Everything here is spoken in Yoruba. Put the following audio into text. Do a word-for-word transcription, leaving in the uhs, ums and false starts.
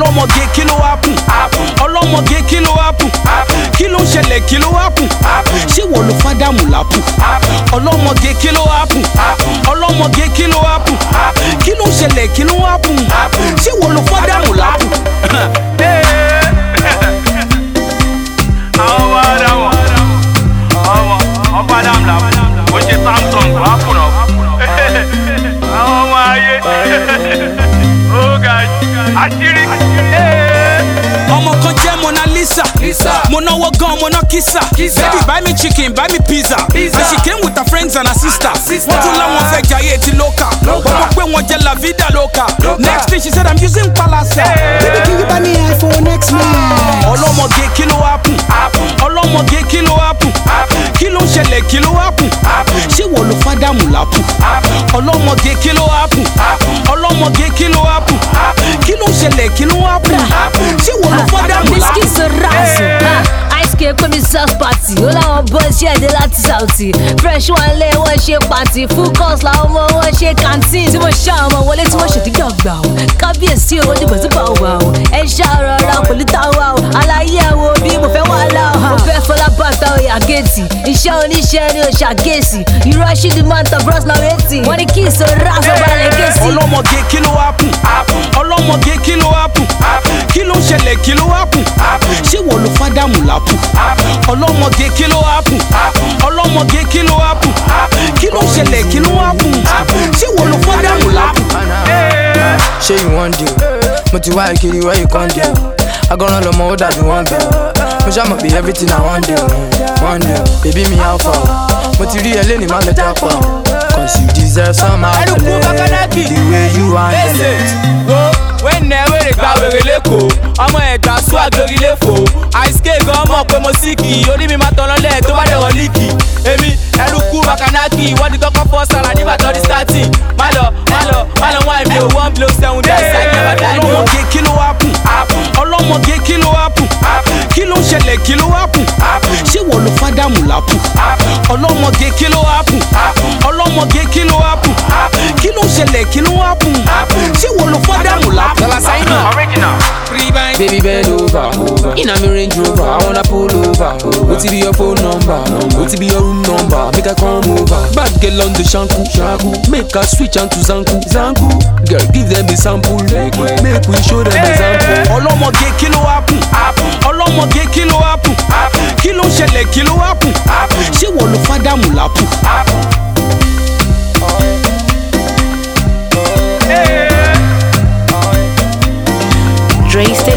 ọlọ́mọge kí ló happen ọlọ́mọge kí ló happen kí ló ń ṣẹlẹ̀ kí ló happen ṣé wọ́n ló fádàmù lápù ọlọ́mọge kí ló happen ọlọ́mọge kí ló happen kí ló ń ṣẹlẹ̀ kí ló happen ṣé wọ́n ló fádàmù lápù. àwọn wá dáwọn ọmọ ọba dáhùn làwọn kò ṣe Samsung wà fún ọ àwọn ọmọ ayé ó ga àṣírí. ọmọ kan jẹ́ Mona Lisa mo náwó gan mo ná kisa baby buy me chicken buy me pizza and she came with her friends and her sister wọ́n tún láwọn fẹ́ jayé ti loca ọmọ pé wọ́n jẹ́ la vida loca next thing she said I'm using palasa baby can you buy me iPhone X Max. ọlọ́mọge kí ló happen ọlọ́mọge kí ló happen kí ló ń ṣẹlẹ̀ kí ló happen ṣé wọ́n ló fádàmù lápù ọlọ́mọge kí ló happen ọlọ́mọge kí ló happen kí ló ń ṣẹlẹ̀ kí ló happen ṣé wọ́n ló fádàmù lápù. Miski Sorazo, ice cream pé mi self party, ó láwọn boys ṣe èdè láti Saudi. Fresh one lé wọ́n ṣe party, full course làwọn ọmọ wọn ṣe canteen. Tí mo ṣá ọmọ wọlé tí wọ́n ṣètì gbàgbà o. Kábíyèsí owó dìbò tí bá wà o. Ẹ ṣàrọ̀ra pẹ̀lú táwa o. Aláyé ẹ̀ wo bí mo fẹ́ wà lá o. Mo fẹ́ fọlá bàtà oyà géètì. Iṣẹ́ oníṣẹ́ ni o ṣàgéèsì. Irú ẹṣin di máa ń tọ bros náà rétí. Wọ́n ní kí Sorazo balẹ̀ géèsì. ọlọ́mọge kí ló happen ọlọ́mọge kí ló happen kí ló ń ṣẹlẹ̀ kí ló happen ṣé wọ́n ló fádàmù lápù ọlọ́mọge kí ló happen ọlọ́mọge kí ló happen kí ló ń ṣẹlẹ̀ kí ló happen ṣé wọ́n ló fádàmù lápù. ṣé you wan deal mo ti wá ìkiri where you come deal agọ́ràn lọmọ ó dàbí wọ́n bẹ̀ mo ṣàmọ̀ pé everything na one deal one deal baby mi how far mo ti rí ẹ lẹ́ni má lọ jápa cause you deserve some accolade the way you handle it. wẹ́nẹ̀ wẹ́rẹ̀ gba wèrè lẹ́kọ̀ọ́ ọmọ ẹ̀gbá swag lórí lẹ́fọ̀ọ́ àìsíkè gan mọ̀ pé mo síkì orí mi máa tọ̀nà lẹ̀ tó bá dẹ̀rọ̀ líkì èmi ẹrùkú makanaki wọ́n ti kọ́kọ́ fọ́ sára nígbà tó di starting má lọ má lọ má lọ wá ìbí owó one blow seven days ṣáàkì ẹ̀rọ dáìní. ọlọ́mọge kí ló happen ọlọ́mọge kí ló happen kí ló ń ṣẹlẹ̀ kí ló happen ṣé wọ́n ló fádàmù lápù ọlọ́mọge kí ló happen ọlọ́mọge kí ló happen kí ló ń ṣẹlẹ̀ kí ló happen ṣé wọ́n ló fádàmù lápù. Original. Baby bend over, in a me Range Rover, I wanna pull over. What be your phone number? What be your room number? Make her come over. Bad girl on the shanku, shanku. Make her switch on to zanku, zanku. Girl, give them the sample, make we, make we show them example. ọlọ́mọge kí ló happen ọlọ́mọge kí ló happen kí ló ń ṣẹlẹ̀ kí ló happen ṣé wọ́n ló fádàmù lápù. Dre